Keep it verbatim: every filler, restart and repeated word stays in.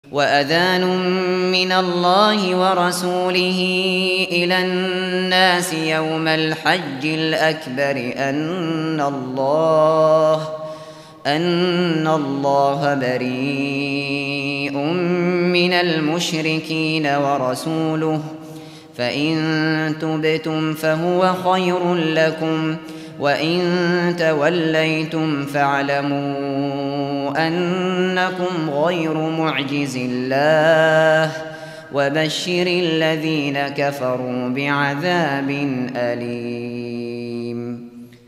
وأذان من الله ورسوله إلى الناس يوم الحج الأكبر أن الله أن الله بريء من المشركين ورسوله فإن تبتم فهو خير لكم وإن توليتم فاعلموا أنكم غير معجز الله وبشر الذين كفروا بعذاب أليم.